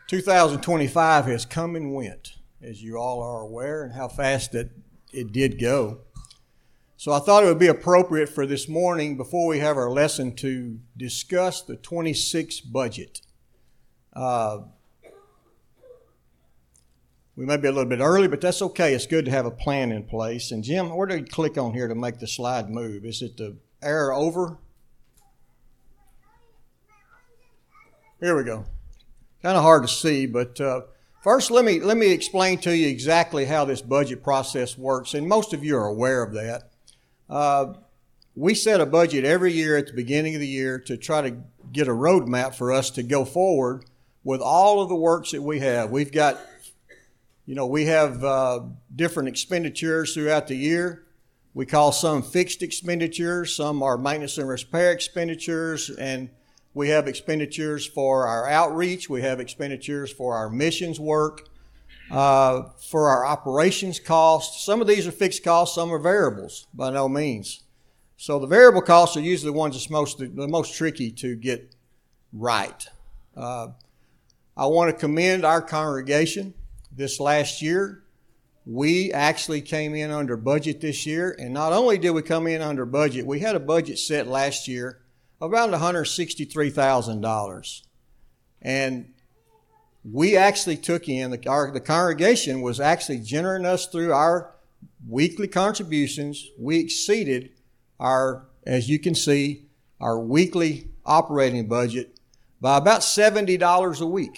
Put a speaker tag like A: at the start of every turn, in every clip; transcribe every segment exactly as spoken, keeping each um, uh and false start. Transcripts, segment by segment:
A: two thousand twenty-five has come and went, as you all are aware, and how fast that it did go. So I thought it would be appropriate for this morning, before we have our lesson, to discuss the twenty-six budget. Uh, we may be a little bit early, but that's okay. It's good to have a plan in place. And Jim, where do you click on here to make the slide move? Is it the arrow over? Here we go. Kind of hard to see, but uh, first let me let me explain to you exactly how this budget process works, and most of you are aware of that. Uh, we set a budget every year at the beginning of the year to try to get a roadmap for us to go forward with all of the works that we have. We've got, you know, we have uh, different expenditures throughout the year. We call some fixed expenditures, some are maintenance and repair expenditures, and we have expenditures for our outreach. We have expenditures for our missions work, uh, for our operations costs. Some of these are fixed costs, some are variables, by no means. So the variable costs are usually the ones that's most, the most tricky to get right. Uh, I want to commend our congregation. This last year, we actually came in under budget this year, and not only did we come in under budget, we had a budget set last year around one hundred sixty-three thousand dollars. And we actually took in, the, our, the congregation was actually generating us through our weekly contributions. We exceeded our, as you can see, our weekly operating budget by about seventy dollars a week.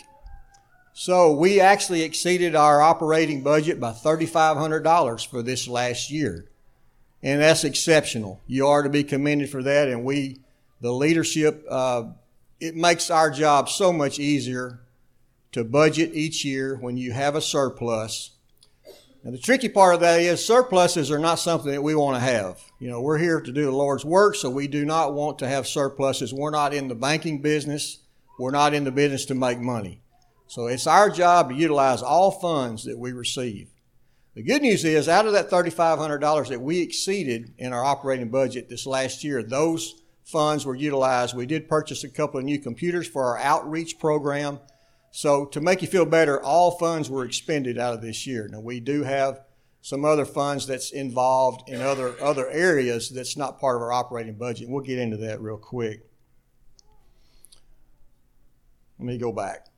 A: So we actually exceeded our operating budget by three thousand five hundred dollars for this last year. And that's exceptional. You are to be commended for that, and we The leadership, uh, it makes our job so much easier to budget each year when you have a surplus. Now, the tricky part of that is surpluses are not something that we want to have. You know, we're here to do the Lord's work, so we do not want to have surpluses. We're not in the banking business. We're not in the business to make money. So it's our job to utilize all funds that we receive. The good news is, out of that three thousand five hundred dollars that we exceeded in our operating budget this last year, those funds were utilized. We did purchase a couple of new computers for our outreach program. So to make you feel better, all funds were expended out of this year. Now, we do have some other funds that's involved in other, other areas that's not part of our operating budget. We'll get into that real quick. Let me go back.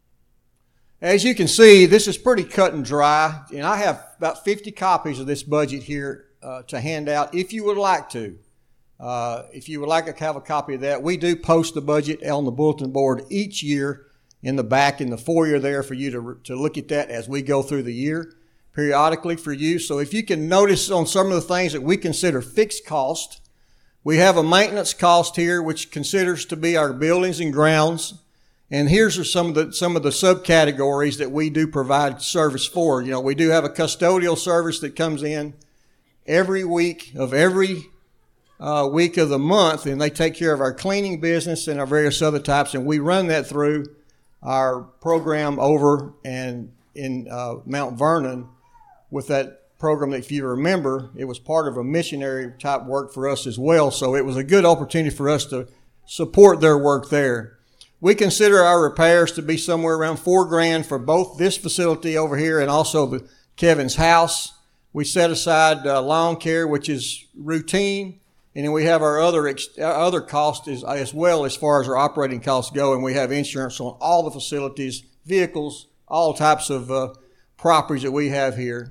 A: As you can see, this is pretty cut and dry, and I have about fifty copies of this budget here uh, to hand out if you would like to. Uh, if you would like to have a copy of that, we do post the budget on the bulletin board each year in the back in the foyer there for you to, to look at that as we go through the year periodically for you. So if you can notice on some of the things that we consider fixed cost, we have a maintenance cost here which considers to be our buildings and grounds. And here's are some of the some of the subcategories that we do provide service for. You know, we do have a custodial service that comes in every week of every Uh, week of the month, and they take care of our cleaning business and our various other types, and we run that through our program over and in uh, Mount Vernon with that program. That if you remember, it was part of a missionary type work for us as well, so it was a good opportunity for us to support their work there. We consider our repairs to be somewhere around four grand for both this facility over here and also the Kevin's house. We set aside uh, lawn care, which is routine. And then we have our other ex- other costs as, as well as far as our operating costs go, and we have insurance on all the facilities, vehicles, all types of uh, properties that we have here.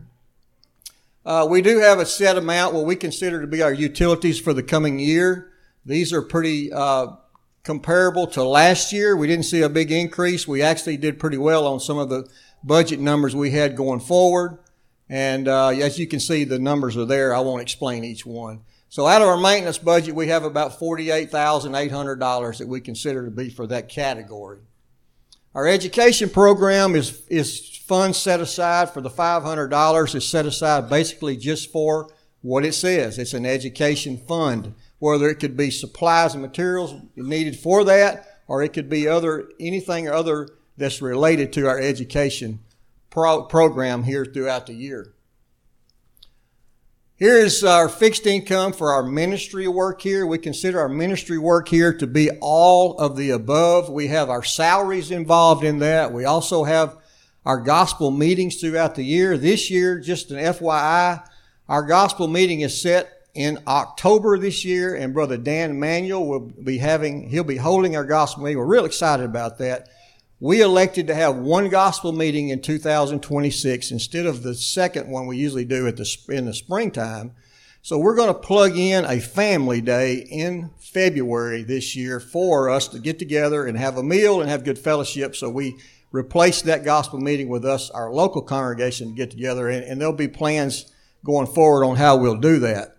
A: Uh, we do have a set amount what we consider to be our utilities for the coming year. These are pretty uh, comparable to last year. We didn't see a big increase. We actually did pretty well on some of the budget numbers we had going forward. And uh, as you can see, the numbers are there. I won't explain each one. So out of our maintenance budget, we have about forty-eight thousand eight hundred dollars that we consider to be for that category. Our education program is, is funds set aside for the five hundred dollars is set aside basically just for what it says. It's an education fund, whether it could be supplies and materials needed for that, or it could be other anything or other that's related to our education pro- program here throughout the year. Here is our fixed income for our ministry work here. We consider our ministry work here to be all of the above. We have our salaries involved in that. We also have our gospel meetings throughout the year. This year, just an F Y I, our gospel meeting is set in October this year, and Brother Dan Manuel will be having, he'll be holding our gospel meeting. We're real excited about that. We elected to have one gospel meeting in two thousand twenty-six instead of the second one we usually do at the in the springtime. So we're going to plug in a family day in February this year for us to get together and have a meal and have good fellowship. So we replaced that gospel meeting with us, our local congregation, to get together, and, and there'll be plans going forward on how we'll do that.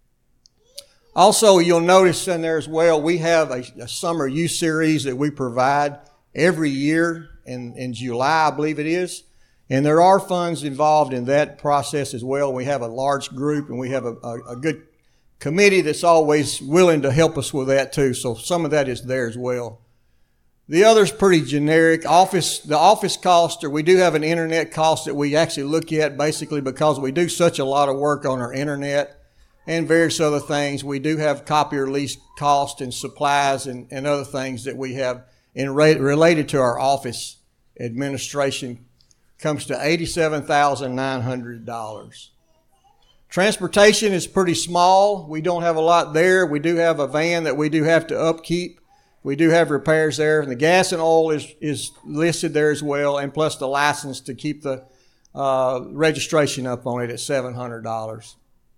A: Also, you'll notice in there as well, we have a, a summer youth series that we provide every year in, in July, I believe it is. And there are funds involved in that process as well. We have a large group and we have a, a, a good committee that's always willing to help us with that too. So some of that is there as well. The other's pretty generic. Office, the office cost, or we do have an internet cost that we actually look at basically because we do such a lot of work on our internet and various other things. We do have copier lease cost and supplies and, and other things that we have in re- related to our office administration. Comes to eighty-seven thousand nine hundred dollars. Transportation is pretty small. We don't have a lot there. We do have a van that we do have to upkeep. We do have repairs there. And the gas and oil is, is listed there as well, and plus the license to keep the uh, registration up on it at seven hundred dollars.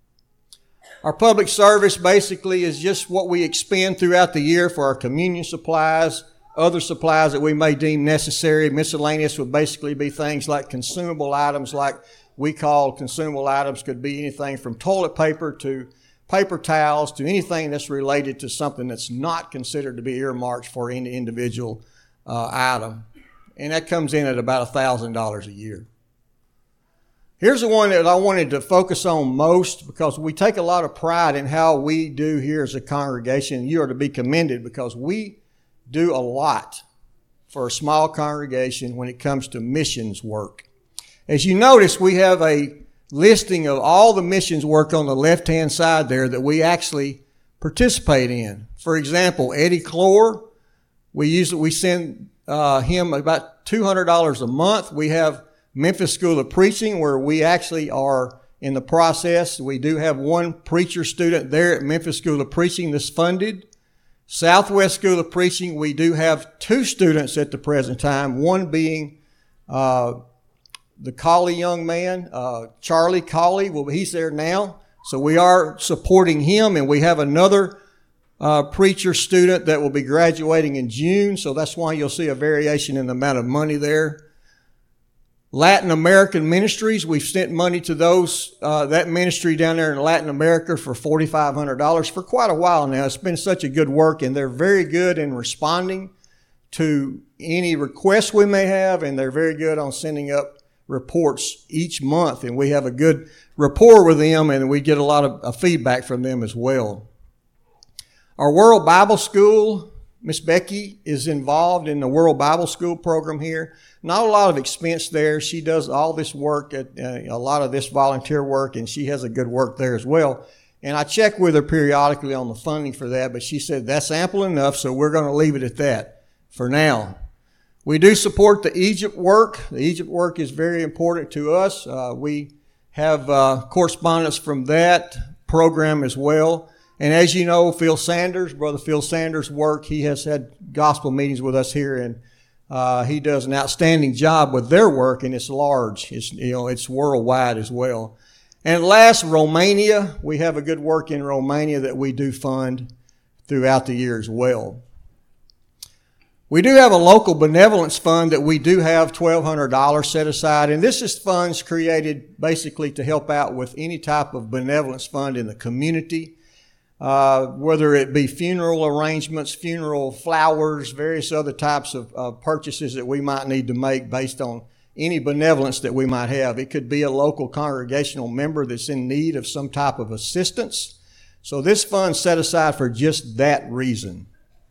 A: Our public service basically is just what we expend throughout the year for our communion supplies, other supplies that we may deem necessary. Miscellaneous would basically be things like consumable items, like we call consumable items, could be anything from toilet paper to paper towels to anything that's related to something that's not considered to be earmarked for any individual uh, item. And that comes in at about one thousand dollars a year. Here's the one that I wanted to focus on most because we take a lot of pride in how we do here as a congregation. You are to be commended because we do a lot for a small congregation when it comes to missions work. As you notice, we have a listing of all the missions work on the left-hand side there that we actually participate in. For example, Eddie Clore, we usually we send uh, him about two hundred dollars a month. We have Memphis School of Preaching, where we actually are in the process. We do have one preacher student there at Memphis School of Preaching that's funded. Southwest School of Preaching, we do have two students at the present time, one being uh, the Colley young man, uh, Charlie Colley. Well, he's there now. So we are supporting him, and we have another uh, preacher student that will be graduating in June. So that's why you'll see a variation in the amount of money there. Latin American ministries, we've sent money to those, uh, that ministry down there in Latin America for four thousand five hundred dollars for quite a while now. It's been such a good work, and they're very good in responding to any requests we may have, and they're very good on sending up reports each month, and we have a good rapport with them, and we get a lot of uh, feedback from them as well. Our World Bible School, Miss Becky is involved in the World Bible School program here. Not a lot of expense there. She does all this work, at, uh, a lot of this volunteer work, and she has a good work there as well. And I check with her periodically on the funding for that, but she said that's ample enough, so we're going to leave it at that for now. We do support the Egypt work. The Egypt work is very important to us. Uh, we have uh, correspondence from that program as well. And as you know, Phil Sanders, Brother Phil Sanders' work, he has had gospel meetings with us here, and uh, he does an outstanding job with their work, and it's large. It's, you know, it's worldwide as well. And last, Romania. We have a good work in Romania that we do fund throughout the year as well. We do have a local benevolence fund that we do have twelve hundred dollars set aside, and this is funds created basically to help out with any type of benevolence fund in the community. Uh, whether it be funeral arrangements, funeral flowers, various other types of uh, purchases that we might need to make based on any benevolence that we might have. It could be a local congregational member that's in need of some type of assistance. So this fund's set aside for just that reason.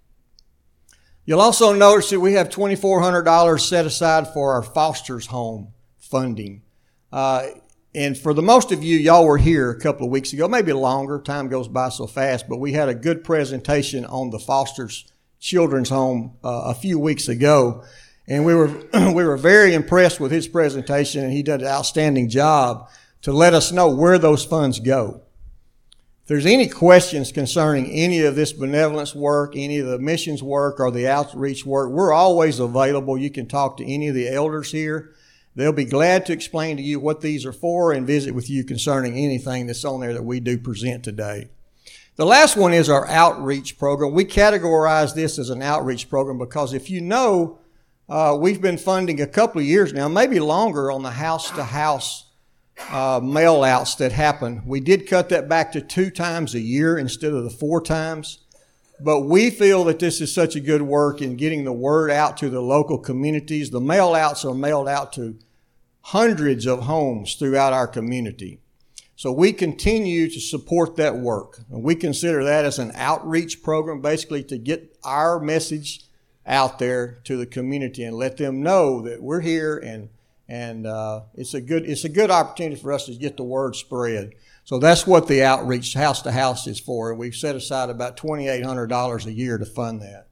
A: You'll also notice that we have two thousand four hundred dollars set aside for our foster's home funding. Uh, and for the most of you, y'all were here a couple of weeks ago, maybe longer. Time goes by so fast, but we had a good presentation on the Foster's Children's Home uh, a few weeks ago, and we were we were very impressed with his presentation, and he did an outstanding job to let us know where those funds go. If there's any questions concerning any of this benevolence work, any of the missions work, or the outreach work, we're always available. You can talk to any of the elders here. They'll be glad to explain to you what these are for and visit with you concerning anything that's on there that we do present today. The last one is our outreach program. We categorize this as an outreach program because if you know, uh, we've been funding a couple of years now, maybe longer, on the house-to-house uh, mail-outs that happen. We did cut that back to two times a year instead of the four times. But we feel that this is such a good work in getting the word out to the local communities. The mail-outs are mailed out to hundreds of homes throughout our community. So we continue to support that work. And we consider that as an outreach program, basically to get our message out there to the community and let them know that we're here, and and uh, it's a good it's a good opportunity for us to get the word spread. So that's what the outreach house to house is for, and we've set aside about twenty-eight hundred dollars a year to fund that.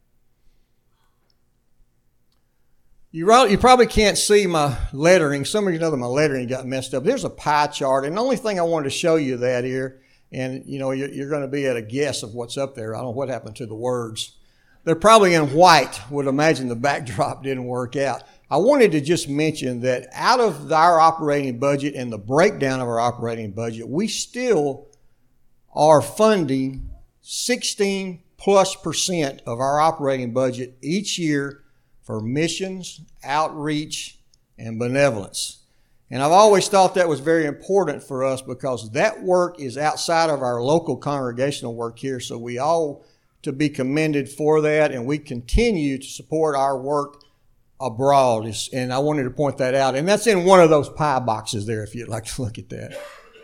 A: You, you probably can't see my lettering. Some of you know that my lettering got messed up. There's a pie chart, and the only thing I wanted to show you that here, and you know you're, you're going to be at a guess of what's up there. I don't know what happened to the words. They're probably in white. Would imagine the backdrop didn't work out. I wanted to just mention that out of our operating budget and the breakdown of our operating budget, we still are funding sixteen plus percent of our operating budget each year for missions, outreach, and benevolence. And I've always thought that was very important for us because that work is outside of our local congregational work here, so we all to be commended for that, and we continue to support our work abroad. And I wanted to point that out. And that's in one of those pie boxes there if you'd like to look at that.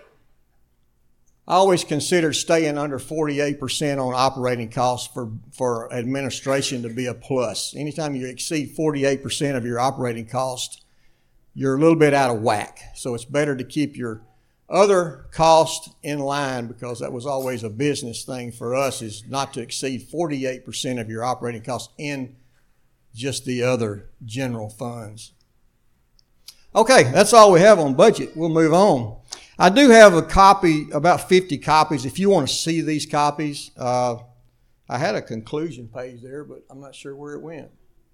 A: I always consider staying under forty-eight percent on operating costs for, for administration to be a plus. Anytime you exceed forty-eight percent of your operating cost, you're a little bit out of whack. So it's better to keep your other costs in line, because that was always a business thing for us, is not to exceed forty-eight percent of your operating costs in just the other general funds. Okay, that's all we have on budget. We'll move on. I do have a copy, about fifty copies. If you want to see these copies, uh, I had a conclusion page there, but I'm not sure where it went.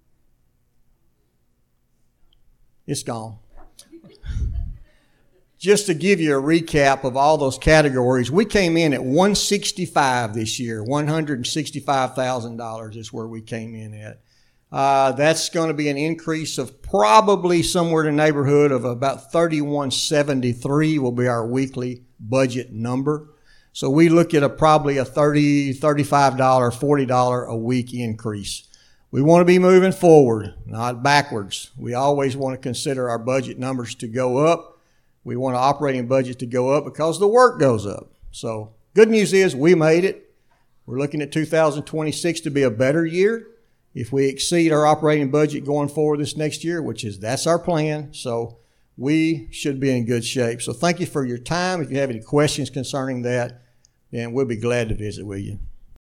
A: It's gone. Just to give you a recap of all those categories, we came in at one hundred sixty-five this year. one hundred sixty-five thousand dollars is where we came in at. Uh, that's going to be an increase of probably somewhere in the neighborhood of about thirty-one seventy-three will be our weekly budget number. So we look at a probably a thirty dollars, thirty-five dollars, forty dollars a week increase. We want to be moving forward, not backwards. We always want to consider our budget numbers to go up. We want our operating budget to go up because the work goes up. So good news is we made it. We're looking at two thousand twenty-six to be a better year. If we exceed our operating budget going forward this next year, which is, that's our plan. So we should be in good shape. So thank you for your time. If you have any questions concerning that, then we'll be glad to visit with you.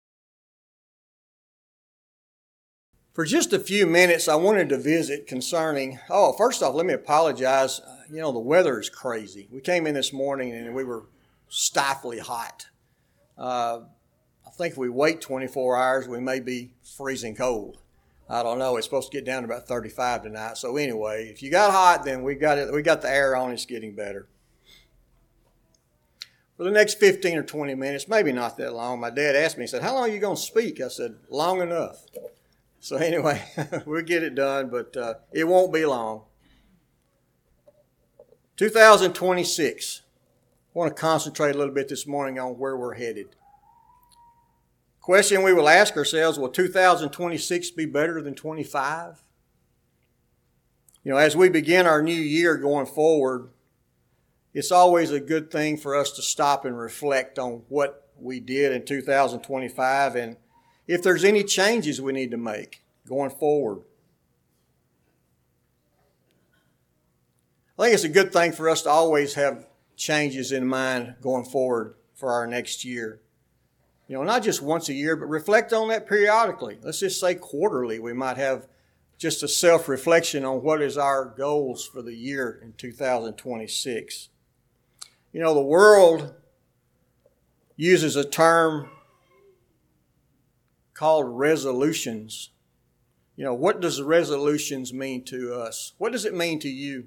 A: For just a few minutes, I wanted to visit concerning, oh, first off, let me apologize. You know, the weather is crazy. We came in this morning and we were stifling hot. Uh, I think if we wait twenty-four hours, we may be freezing cold. I don't know. It's supposed to get down to about thirty-five tonight. So anyway, if you got hot, then we got it. We got the air on. It's getting better. For the next fifteen or twenty minutes, maybe not that long, my dad asked me, he said, how long are you going to speak? I said, long enough. So anyway, we'll get it done, but uh, it won't be long. two thousand twenty-six. I want to concentrate a little bit this morning on where we're headed. Question we will ask ourselves, will two thousand twenty-six be better than twenty-five? You know, as we begin our new year going forward, it's always a good thing for us to stop and reflect on what we did in two thousand twenty-five and if there's any changes we need to make going forward. I think it's a good thing for us to always have changes in mind going forward for our next year. You know, not just once a year, but reflect on that periodically. Let's just say quarterly. We might have just a self-reflection on what is our goals for the year in two thousand twenty-six. You know, the world uses a term called resolutions. You know, what does resolutions mean to us? What does it mean to you?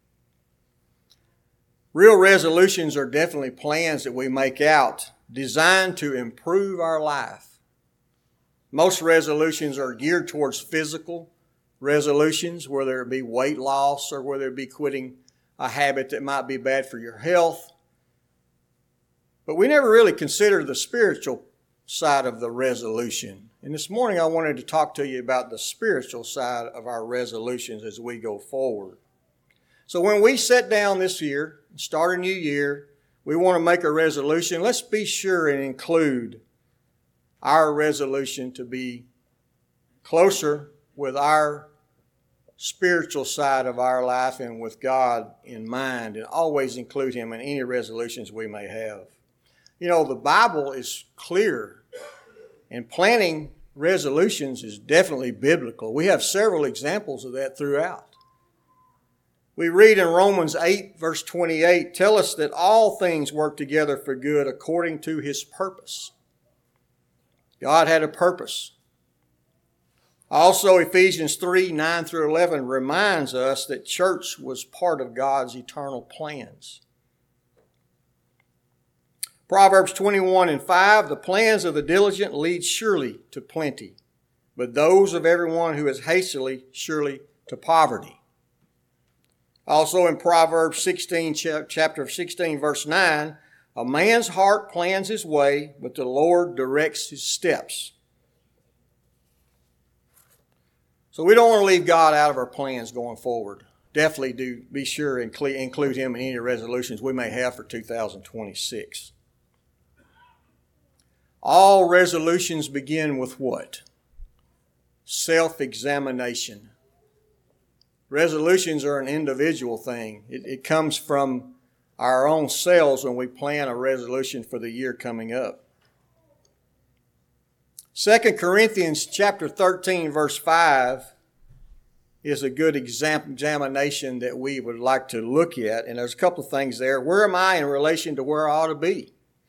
A: Real resolutions are definitely plans that we make out designed to improve our life. Most resolutions are geared towards physical resolutions, whether it be weight loss or whether it be quitting a habit that might be bad for your health. But we never really consider the spiritual side of the resolution. And this morning I wanted to talk to you about the spiritual side of our resolutions as we go forward. So when we sit down this year and start a new year, we want to make a resolution. Let's be sure and include our resolution to be closer with our spiritual side of our life and with God in mind, and always include Him in any resolutions we may have. You know, the Bible is clear, and planning resolutions is definitely biblical. We have several examples of that throughout. We read in Romans eight, verse twenty-eight, tell us that all things work together for good according to His purpose. God had a purpose. Also, Ephesians three, nine through eleven reminds us that church was part of God's eternal plans. Proverbs twenty-one and five, the plans of the diligent lead surely to plenty, but those of everyone who is hastily surely to poverty. Also in Proverbs sixteen, chapter sixteen, verse nine, a man's heart plans his way, but the Lord directs his steps. So we don't want to leave God out of our plans going forward. Definitely do be sure and include Him in any resolutions we may have for two thousand twenty-six. All resolutions begin with what? Self-examination. Resolutions are an individual thing. It, it comes from our own selves when we plan a resolution for the year coming up. Second Corinthians chapter thirteen, verse five is a good exam- examination that we would like to look at. And there's a couple of things there. Where am I in relation to where I ought to be?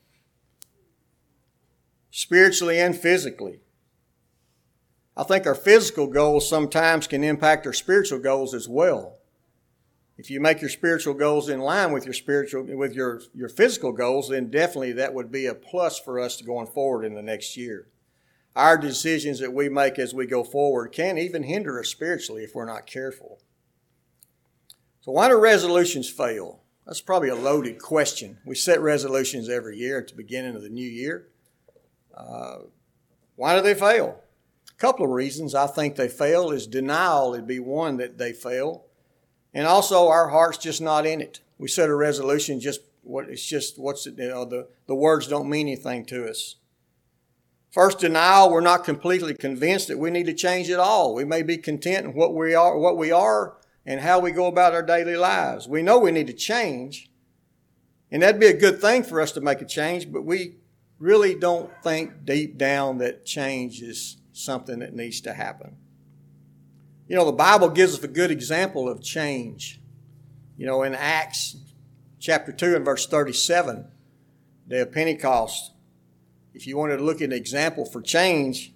A: Spiritually and physically. I think our physical goals sometimes can impact our spiritual goals as well. If you make your spiritual goals in line with your spiritual, with your, your physical goals, then definitely that would be a plus for us going forward in the next year. Our decisions that we make as we go forward can even hinder us spiritually if we're not careful. So why do resolutions fail? That's probably a loaded question. We set resolutions every year at the beginning of the new year. Uh, why do they fail? A couple of reasons I think they fail is denial would be one that they fail. And also our heart's just not in it. We set a resolution, just what it's just what's it, you know, the, the words don't mean anything to us. First, denial, we're not completely convinced that we need to change it all. We may be content in what we are, what we are and how we go about our daily lives. We know we need to change, and that'd be a good thing for us to make a change, but we really don't think deep down that change is something that needs to happen. You know, the Bible gives us a good example of change. You know, in Acts chapter two and verse thirty-seven, day of Pentecost, if you wanted to look at an example for change,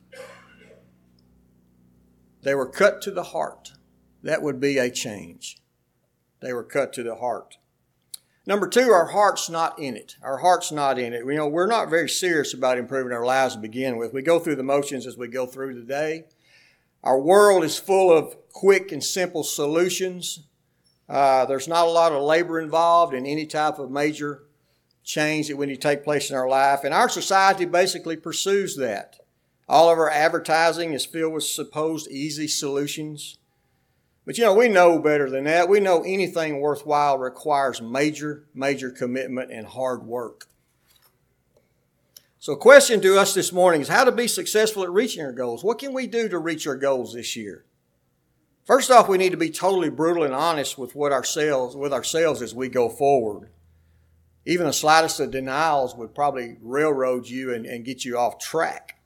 A: they were cut to the heart. That would be a change. They were cut to the heart. Number two, our heart's not in it. Our heart's not in it. You know, we're not very serious about improving our lives to begin with. We go through the motions as we go through the day. Our world is full of quick and simple solutions. Uh, there's not a lot of labor involved in any type of major change that we need to take place in our life. And our society basically pursues that. All of our advertising is filled with supposed easy solutions. But you know, we know better than that. We know anything worthwhile requires major, major commitment and hard work. So a question to us this morning is how to be successful at reaching our goals. What can we do to reach our goals this year? First off, we need to be totally brutal and honest with what ourselves, with ourselves as we go forward. Even the slightest of denials would probably railroad you and, and get you off track.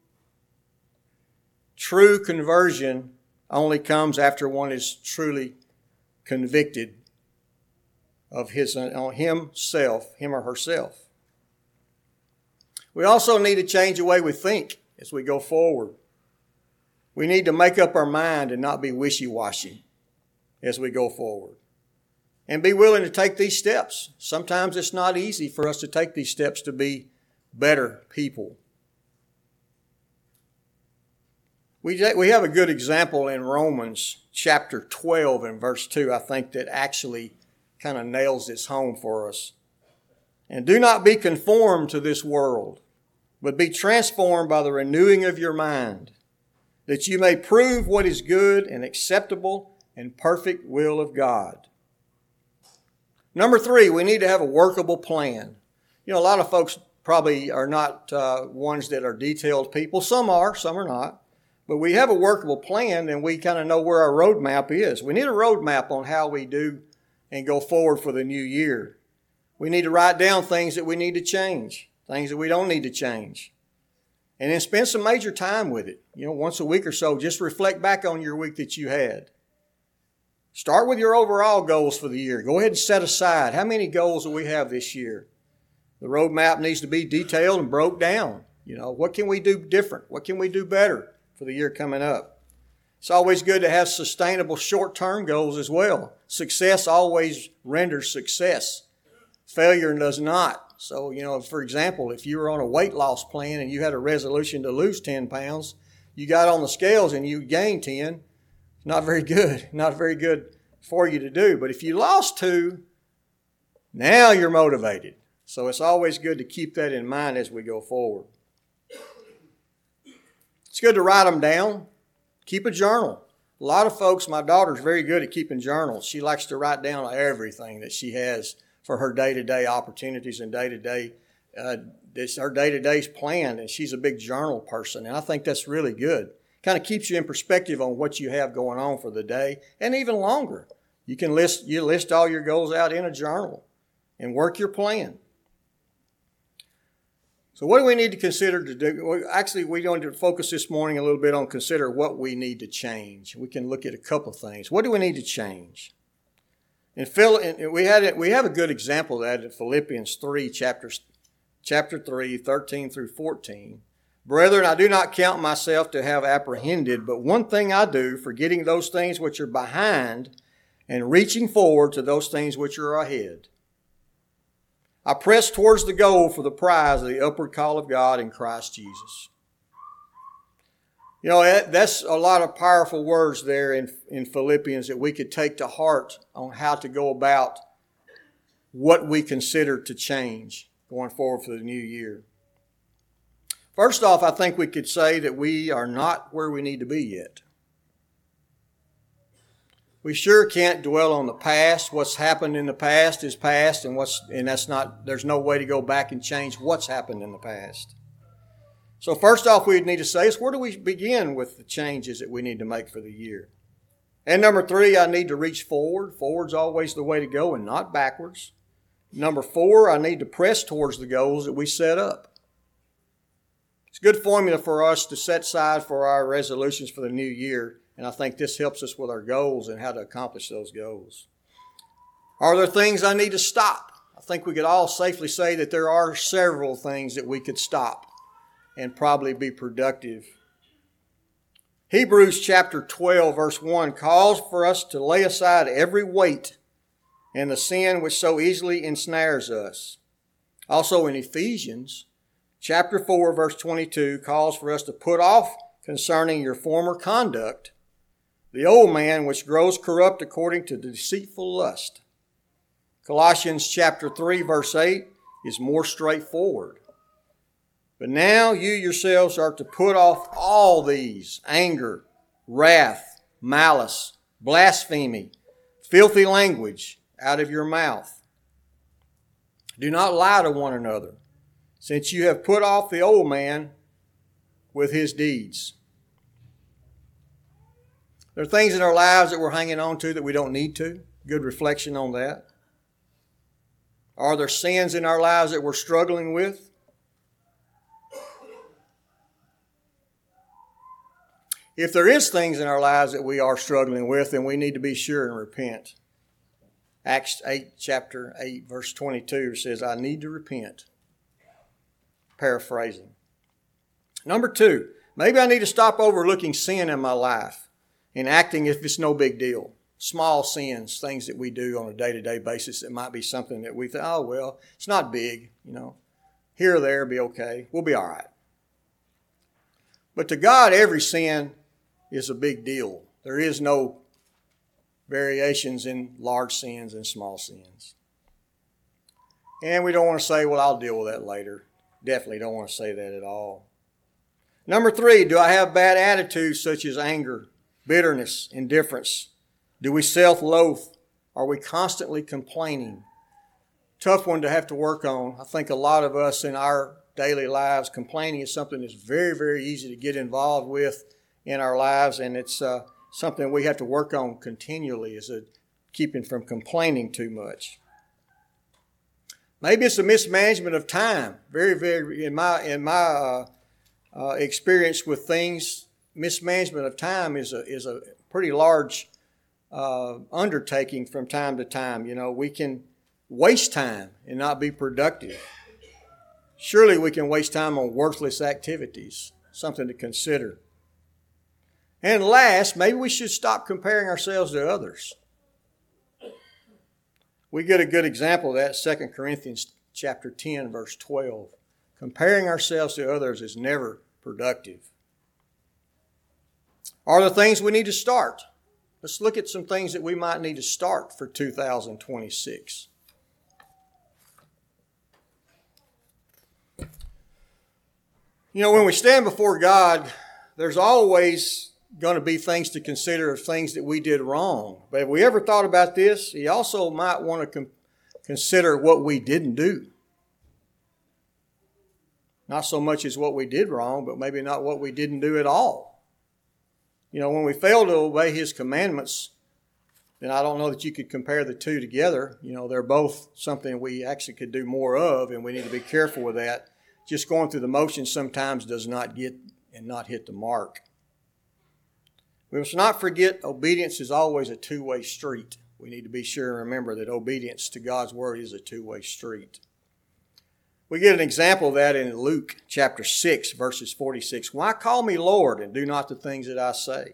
A: True conversion only comes after one is truly convicted of his, on himself, him or herself. We also need to change the way we think as we go forward. We need to make up our mind and not be wishy-washy as we go forward. And be willing to take these steps. Sometimes it's not easy for us to take these steps to be better people. We, we have a good example in Romans chapter twelve and verse two, I think, that actually kind of nails this home for us. And do not be conformed to this world, but be transformed by the renewing of your mind, that you may prove what is good and acceptable and perfect will of God. Number three, we need to have a workable plan. You know, a lot of folks probably are not uh, ones that are detailed people. Some are, some are not. But we have a workable plan, and we kind of know where our roadmap is. We need a roadmap on how we do and go forward for the new year. We need to write down things that we need to change, things that we don't need to change. And then spend some major time with it. You know, once a week or so, just reflect back on your week that you had. Start with your overall goals for the year. Go ahead and set aside how many goals do we have this year. The roadmap needs to be detailed and broke down. You know, what can we do different? What can we do better for the year coming up? It's always good to have sustainable short-term goals as well. Success always renders success. Failure does not. So, you know, for example, if you were on a weight loss plan and you had a resolution to lose ten pounds, you got on the scales and you gained ten, not very good. Not very good for you to do. But if you lost two, now you're motivated. So it's always good to keep that in mind as we go forward. It's good to write them down. Keep a journal. A lot of folks, my daughter's very good at keeping journals. She likes to write down everything that she has for her day-to-day opportunities and day-to-day, uh, this, her day-to-day's plan, and she's a big journal person, and I think that's really good. Kind of keeps you in perspective on what you have going on for the day, and even longer. You can list, you list all your goals out in a journal and work your plan. So what do we need to consider to do? Well, actually, we're going to focus this morning a little bit on consider what we need to change. We can look at a couple of things. What do we need to change? And Phil, we had we have a good example of that in Philippians three, chapters, chapter three, thirteen through fourteen. Brethren, I do not count myself to have apprehended, but one thing I do, forgetting those things which are behind and reaching forward to those things which are ahead. I press towards the goal for the prize of the upward call of God in Christ Jesus. You know, that's a lot of powerful words there in, in Philippians that we could take to heart on how to go about what we consider to change going forward for the new year. First off, I think we could say that we are not where we need to be yet. We sure can't dwell on the past. What's happened in the past is past, and what's and that's not. There's no way to go back and change what's happened in the past. So first off, we need to say is where do we begin with the changes that we need to make for the year? And number three, I need to reach forward. Forward's always the way to go and not backwards. Number four, I need to press towards the goals that we set up. It's a good formula for us to set aside for our resolutions for the new year. And I think this helps us with our goals and how to accomplish those goals. Are there things I need to stop? I think we could all safely say that there are several things that we could stop and probably be productive. Hebrews chapter twelve, verse one calls for us to lay aside every weight and the sin which so easily ensnares us. Also in Ephesians chapter four, verse twenty-two calls for us to put off concerning your former conduct the old man which grows corrupt according to deceitful lust. Colossians chapter three, verse eight is more straightforward. But now you yourselves are to put off all these: anger, wrath, malice, blasphemy, filthy language out of your mouth. Do not lie to one another, since you have put off the old man with his deeds. There are things in our lives that we're hanging on to that we don't need to. Good reflection on that. Are there sins in our lives that we're struggling with? If there is things in our lives that we are struggling with, then we need to be sure and repent. Acts eight, chapter eight, verse twenty-two says, I need to repent. Paraphrasing. Number two, maybe I need to stop overlooking sin in my life and acting if it's no big deal. Small sins, things that we do on a day-to-day basis that might be something that we think, oh, well, it's not big, you know. Here or there, be okay. We'll be all right. But to God, every sin is a big deal. There is no variations in large sins and small sins. And we don't want to say, well, I'll deal with that later. Definitely don't want to say that at all. Number three, do I have bad attitudes such as anger, bitterness, indifference? Do we self-loathe? Are we constantly complaining? Tough one to have to work on. I think a lot of us in our daily lives, complaining is something that's very, very easy to get involved with in our lives, and it's uh, something we have to work on continually, is a, keeping from complaining too much. Maybe it's a mismanagement of time. Very, very, in my in my uh, uh, experience with things, mismanagement of time is a is a pretty large uh, undertaking from time to time. You know, we can waste time and not be productive. Surely we can waste time on worthless activities. Something to consider. And last, maybe we should stop comparing ourselves to others. We get a good example of that, Second Corinthians chapter ten, verse twelve. Comparing ourselves to others is never productive. Are there things we need to start? Let's look at some things that we might need to start for two thousand twenty-six. You know, when we stand before God, there's always going to be things to consider of things that we did wrong. But have we ever thought about this? He also might want to com- consider what we didn't do. Not so much as what we did wrong, but maybe not what we didn't do at all. You know, when we fail to obey His commandments, then I don't know that you could compare the two together. You know, they're both something we actually could do more of, and we need to be careful with that. Just going through the motions sometimes does not get and not hit the mark. We must not forget obedience is always a two-way street. We need to be sure and remember that obedience to God's word is a two-way street. We get an example of that in Luke chapter six, verses forty-six. Why call me Lord and do not the things that I say?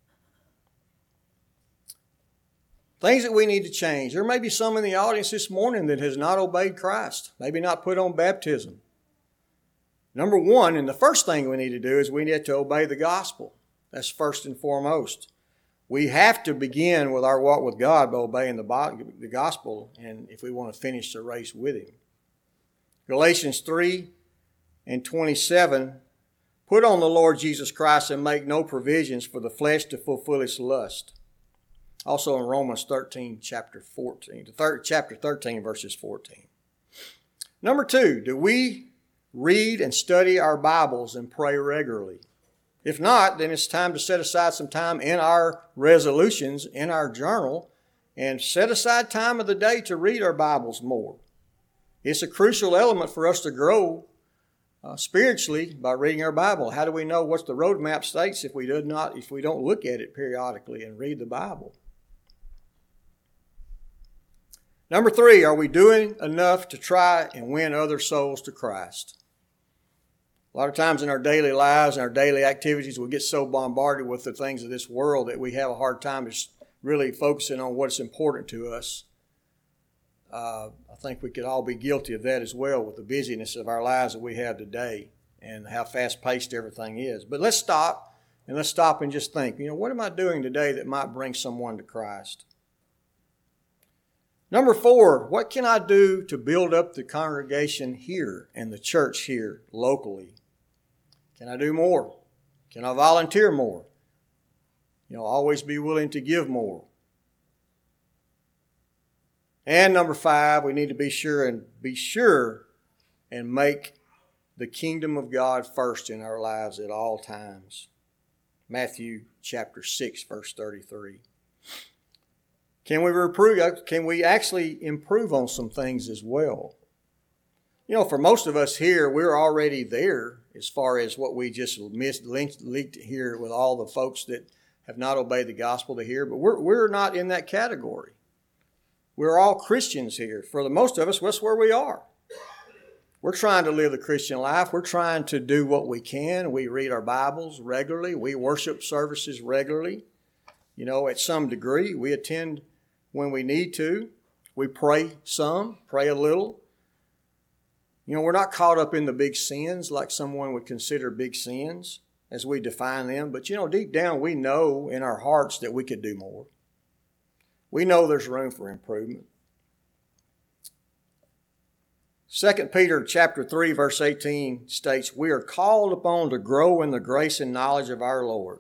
A: Things that we need to change. There may be some in the audience this morning that has not obeyed Christ, maybe not put on baptism. Number one, and the first thing we need to do is we need to obey the gospel. That's first and foremost. We have to begin with our walk with God by obeying the, the gospel, and if we want to finish the race with Him. Galatians three and twenty-seven, put on the Lord Jesus Christ and make no provisions for the flesh to fulfill its lust. Also in Romans thirteen, chapter fourteen, the third, chapter thirteen, verses fourteen. Number two, do we read and study our Bibles and pray regularly? If not, then it's time to set aside some time in our resolutions, in our journal, and set aside time of the day to read our Bibles more. It's a crucial element for us to grow uh, spiritually by reading our Bible. How do we know what the roadmap states if we do not, if we don't look at it periodically and read the Bible? Number three, are we doing enough to try and win other souls to Christ? A lot of times in our daily lives and our daily activities, we get so bombarded with the things of this world that we have a hard time just really focusing on what's important to us. Uh, I think we could all be guilty of that as well with the busyness of our lives that we have today and how fast-paced everything is. But let's stop, and let's stop and just think, you know, what am I doing today that might bring someone to Christ? Number four, what can I do to build up the congregation here and the church here locally? Can I do more? Can I volunteer more? You know, always be willing to give more. And number five, we need to be sure and be sure and make the kingdom of God first in our lives at all times. Matthew chapter six, verse thirty-three. Can we improve? Can we actually improve on some things as well? You know, for most of us here, we're already there as far as what we just missed, linked, linked here with all the folks that have not obeyed the gospel to hear, but we're, we're not in that category. We're all Christians here. For the most of us, that's where we are. We're trying to live the Christian life. We're trying to do what we can. We read our Bibles regularly. We worship services regularly. You know, at some degree, we attend when we need to. We pray some, pray a little. You know, we're not caught up in the big sins like someone would consider big sins as we define them. But, you know, deep down we know in our hearts that we could do more. We know there's room for improvement. Second Peter chapter three, verse eighteen states, we are called upon to grow in the grace and knowledge of our Lord.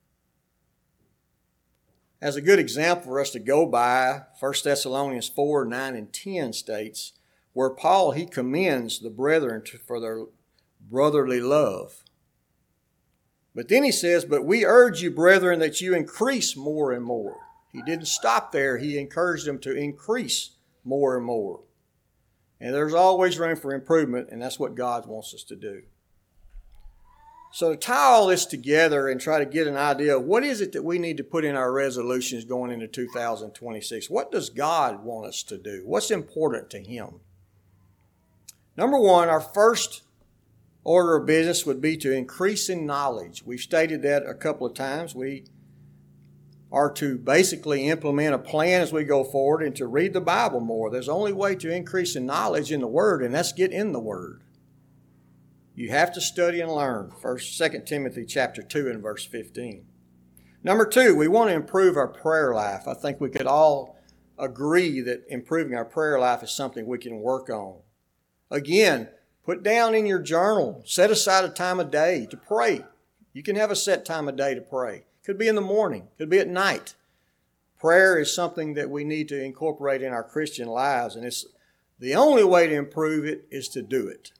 A: As a good example for us to go by, First Thessalonians four, nine, and ten states, where Paul, he commends the brethren for their brotherly love. But then he says, but we urge you, brethren, that you increase more and more. He didn't stop there. He encouraged them to increase more and more. And there's always room for improvement, and that's what God wants us to do. So to tie all this together and try to get an idea of what is it that we need to put in our resolutions going into two thousand twenty-six? What does God want us to do? What's important to Him? Number one, our first order of business would be to increase in knowledge. We've stated that a couple of times. We are to basically implement a plan as we go forward and to read the Bible more. There's only way to increase in knowledge in the Word, and that's get in the Word. You have to study and learn. First, Second Timothy chapter two and verse fifteen. Number two, we want to improve our prayer life. I think we could all agree that improving our prayer life is something we can work on. Again, put down in your journal, set aside a time of day to pray. You can have a set time of day to pray. Could be in the morning, could be at night. Prayer is something that we need to incorporate in our Christian lives, and it's the only way to improve it is to do it.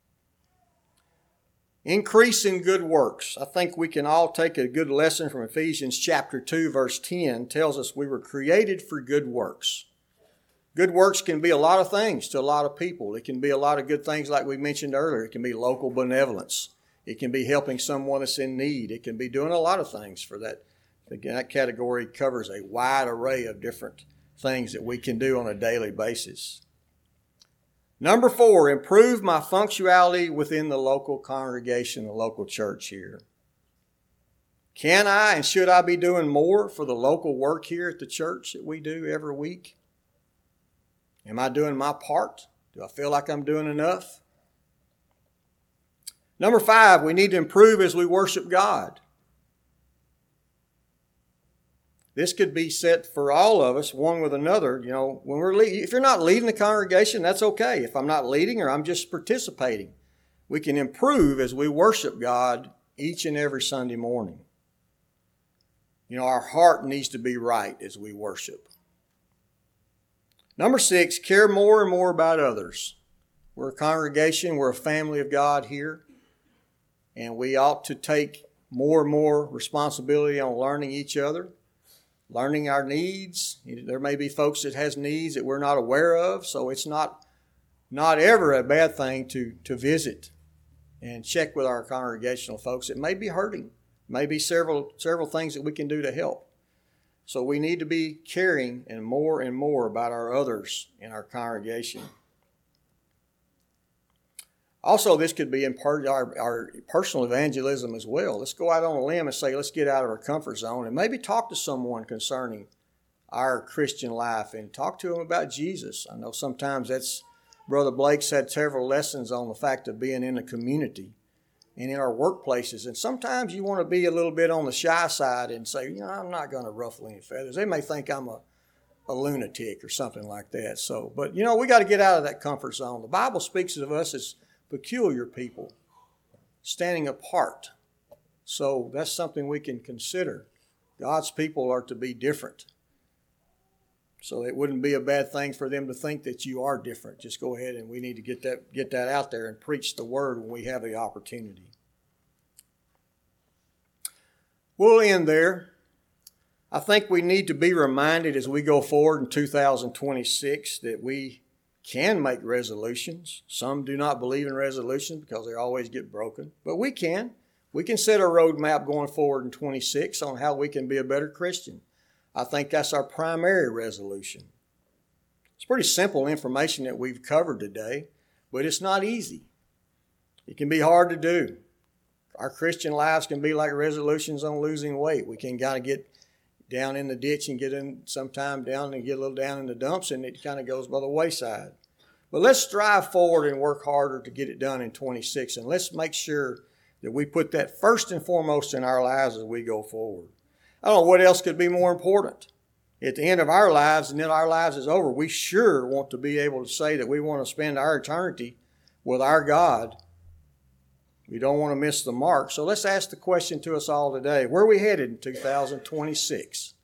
A: Increase in good works. I think we can all take a good lesson from Ephesians chapter two, verse ten, tells us we were created for good works. Good works can be a lot of things to a lot of people. It can be a lot of good things like we mentioned earlier. It can be local benevolence. It can be helping someone that's in need. It can be doing a lot of things for that. Again, that category covers a wide array of different things that we can do on a daily basis. Number four, improve my punctuality within the local congregation, the local church here. Can I and should I be doing more for the local work here at the church that we do every week? Am I doing my part? Do I feel like I'm doing enough? Number five, we need to improve as we worship God. This could be set for all of us, one with another. You know, when we're lead, if you're not leading the congregation, that's okay. If I'm not leading or I'm just participating, we can improve as we worship God each and every Sunday morning. You know, our heart needs to be right as we worship. Number six, care more and more about others. We're a congregation, we're a family of God here, and we ought to take more and more responsibility on learning each other, learning our needs. There may be folks that has needs that we're not aware of, so it's not, not ever a bad thing to, to visit and check with our congregational folks. It may be hurting, may be several, several things that we can do to help. So we need to be caring and more and more about our others in our congregation. Also, this could be in part our, our personal evangelism as well. Let's go out on a limb and say, let's get out of our comfort zone and maybe talk to someone concerning our Christian life and talk to them about Jesus. I know sometimes that's, Brother Blake's had several lessons on the fact of being in the community and in our workplaces. And sometimes you want to be a little bit on the shy side and say, you know, I'm not going to ruffle any feathers. They may think I'm a, a lunatic or something like that. So, but, you know, we got to get out of that comfort zone. The Bible speaks of us as peculiar people, standing apart. So that's something we can consider. God's people are to be different. So it wouldn't be a bad thing for them to think that you are different. Just go ahead and we need to get that get that out there and preach the word when we have the opportunity. We'll end there. I think we need to be reminded as we go forward in two thousand twenty-six that we can make resolutions. Some do not believe in resolutions because they always get broken, but we can. We can set a roadmap going forward in twenty-six on how we can be a better Christian. I think that's our primary resolution. It's pretty simple information that we've covered today, but it's not easy. It can be hard to do. Our Christian lives can be like resolutions on losing weight. We can kind of get down in the ditch and get in sometime down and get a little down in the dumps, and it kind of goes by the wayside. But let's strive forward and work harder to get it done in twenty-six, and let's make sure that we put that first and foremost in our lives as we go forward. I don't know what else could be more important. At the end of our lives, and then our lives is over, we sure want to be able to say that we want to spend our eternity with our God. We don't want to miss the mark. So let's ask the question to us all today. Where are we headed in two thousand twenty-six?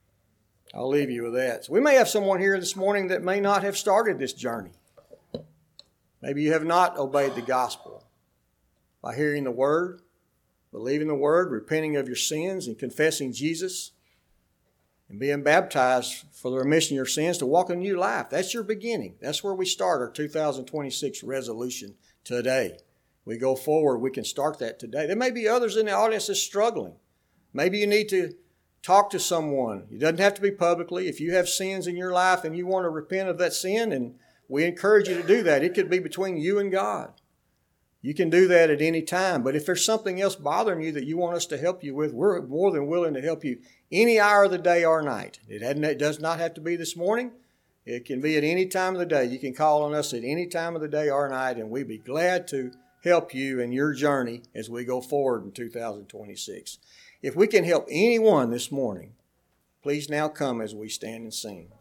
A: I'll leave you with that. So we may have someone here this morning that may not have started this journey. Maybe you have not obeyed the gospel by hearing the word, believing the word, repenting of your sins, and confessing Jesus, and being baptized for the remission of your sins to walk a new life. That's your beginning. That's where we start our two thousand twenty-six resolution today. We go forward, we can start that today. There may be others in the audience that's struggling. Maybe you need to talk to someone. It doesn't have to be publicly. If you have sins in your life and you want to repent of that sin, and we encourage you to do that. It could be between you and God. You can do that at any time. But if there's something else bothering you that you want us to help you with, we're more than willing to help you any hour of the day or night. It, hadn't, it does not have to be this morning. It can be at any time of the day. You can call on us at any time of the day or night, and we'd be glad to help you in your journey as we go forward in two thousand twenty-six. If we can help anyone this morning, please now come as we stand and sing.